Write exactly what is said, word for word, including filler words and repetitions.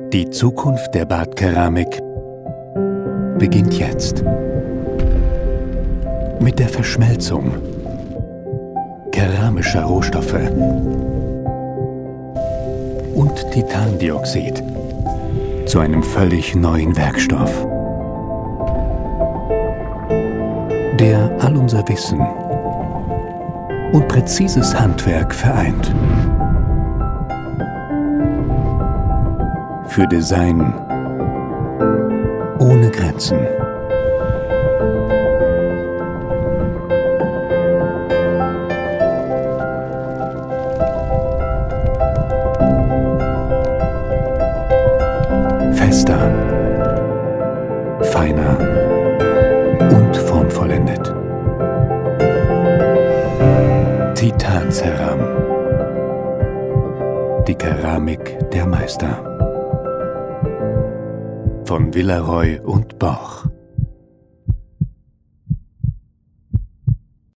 Die Zukunft der Badkeramik beginnt jetzt. Mit der Verschmelzung keramischer Rohstoffe und Titandioxid zu einem völlig neuen Werkstoff, der all unser Wissen und präzises Handwerk vereint. Für Design ohne Grenzen. Fester, feiner und formvollendet. Titan-Ceram. Die Keramik der Meister. Von Villaroy und Borch.